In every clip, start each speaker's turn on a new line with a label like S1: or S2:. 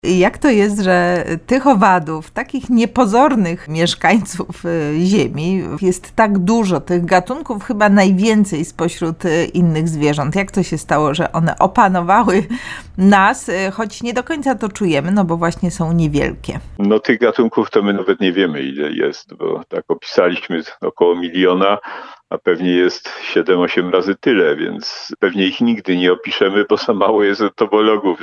S1: Jak to jest, że tych owadów, takich niepozornych mieszkańców Ziemi, jest tak dużo, tych gatunków chyba najwięcej spośród innych zwierząt? Jak to się stało, że one opanowały nas, choć nie do końca to czujemy, no bo właśnie są niewielkie?
S2: No tych gatunków to my nawet nie wiemy, ile jest, bo tak opisaliśmy około 1 miliona, a pewnie jest 7-8 razy tyle, więc pewnie ich nigdy nie opiszemy, bo za mało jest etologów,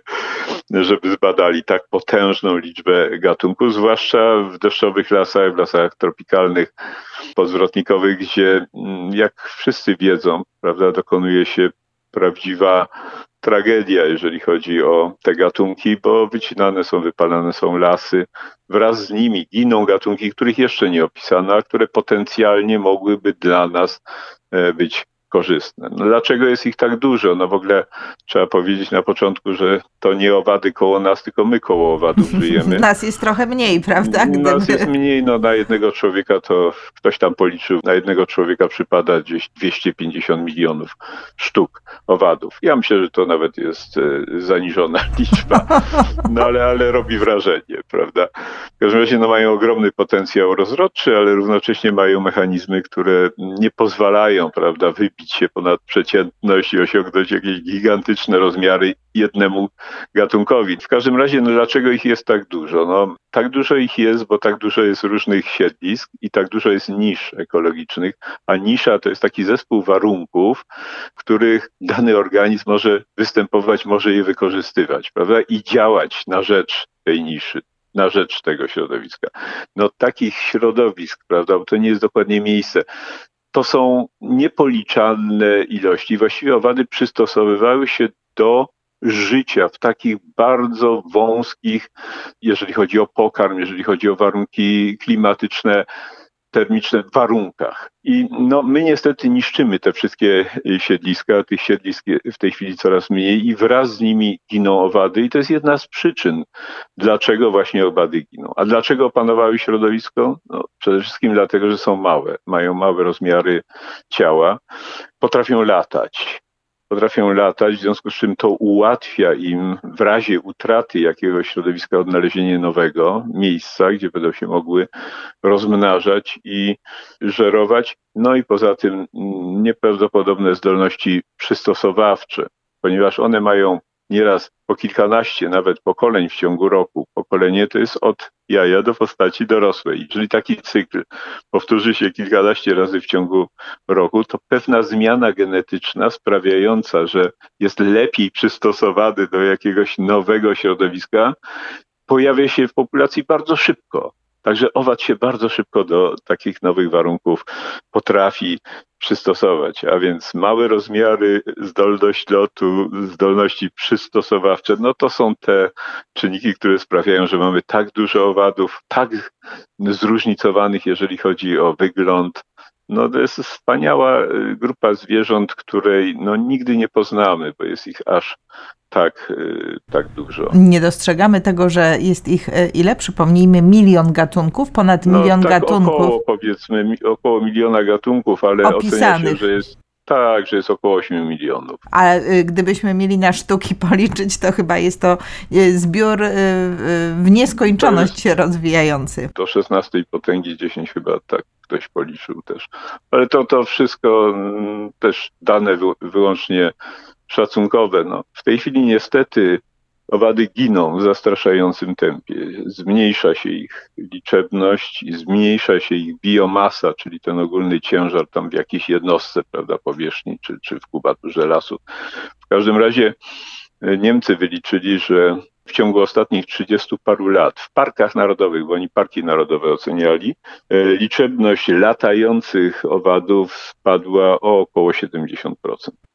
S2: żeby zbadali tak potężną liczbę gatunków, zwłaszcza w deszczowych lasach, w lasach tropikalnych, podzwrotnikowych, gdzie jak wszyscy wiedzą, prawda, dokonuje się prawdziwa tragedia, jeżeli chodzi o te gatunki, bo wycinane są, wypalane są lasy. Wraz z nimi giną gatunki, których jeszcze nie opisano, a które potencjalnie mogłyby dla nas być korzystne. No dlaczego jest ich tak dużo? No w ogóle trzeba powiedzieć na początku, że to nie owady koło nas, tylko my koło owadów żyjemy.
S1: Nas jest trochę mniej, prawda?
S2: Nas jest mniej, no na jednego człowieka to ktoś tam policzył, na jednego człowieka przypada gdzieś 250 milionów sztuk owadów. Ja myślę, że to nawet jest zaniżona liczba, no ale robi wrażenie, prawda? W każdym razie no, mają ogromny potencjał rozrodczy, ale równocześnie mają mechanizmy, które nie pozwalają, prawda, wybić się ponad przeciętność i osiągnąć jakieś gigantyczne rozmiary jednemu gatunkowi. W każdym razie, no dlaczego ich jest tak dużo? No, tak dużo ich jest, bo tak dużo jest różnych siedlisk i tak dużo jest nisz ekologicznych, a nisza to jest taki zespół warunków, w których dany organizm może występować, może je wykorzystywać, prawda? I działać na rzecz tej niszy, na rzecz tego środowiska. No takich środowisk, prawda, bo to nie jest dokładnie miejsce. To są niepoliczalne ilości. Właściwie owady przystosowywały się do życia w takich bardzo wąskich, jeżeli chodzi o pokarm, jeżeli chodzi o warunki klimatyczne, termiczne, warunkach. I no, my niestety niszczymy te wszystkie siedliska, tych siedlisk w tej chwili coraz mniej i wraz z nimi giną owady i to jest jedna z przyczyn, dlaczego właśnie owady giną. A dlaczego opanowały środowisko? No, przede wszystkim dlatego, że są małe, mają małe rozmiary ciała, potrafią latać, w związku z czym to ułatwia im w razie utraty jakiegoś środowiska odnalezienie nowego miejsca, gdzie będą się mogły rozmnażać i żerować. No i poza tym nieprawdopodobne zdolności przystosowawcze, ponieważ one mają nieraz po kilkanaście nawet pokoleń w ciągu roku. Pokolenie to jest od jaja do postaci dorosłej. Jeżeli taki cykl powtórzy się kilkanaście razy w ciągu roku, to pewna zmiana genetyczna sprawiająca, że jest lepiej przystosowany do jakiegoś nowego środowiska, pojawia się w populacji bardzo szybko. Także owad się bardzo szybko do takich nowych warunków potrafi przystosować, a więc małe rozmiary, zdolność lotu, zdolności przystosowawcze, no to są te czynniki, które sprawiają, że mamy tak dużo owadów, tak zróżnicowanych, jeżeli chodzi o wygląd. No to jest wspaniała grupa zwierząt, której no nigdy nie poznamy, bo jest ich aż tak dużo.
S1: Nie dostrzegamy tego, że jest ich ile? Przypomnijmy, 1 milion gatunków, ponad 1 milion gatunków.
S2: Około 1 miliona gatunków, ale ocenia się, że jest że jest około 8 milionów.
S1: A gdybyśmy mieli na sztuki policzyć, to chyba jest to zbiór w nieskończoność się rozwijający.
S2: Do 16 potęgi 10 chyba tak ktoś policzył też. Ale to wszystko też dane wyłącznie szacunkowe. No. W tej chwili niestety owady giną w zastraszającym tempie. Zmniejsza się ich liczebność i zmniejsza się ich biomasa, czyli ten ogólny ciężar tam w jakiejś jednostce, prawda, powierzchni czy w kubaturze lasu. W każdym razie Niemcy wyliczyli, że w ciągu ostatnich 30 paru lat w parkach narodowych, bo oni parki narodowe oceniali, liczebność latających owadów spadła o około 70%.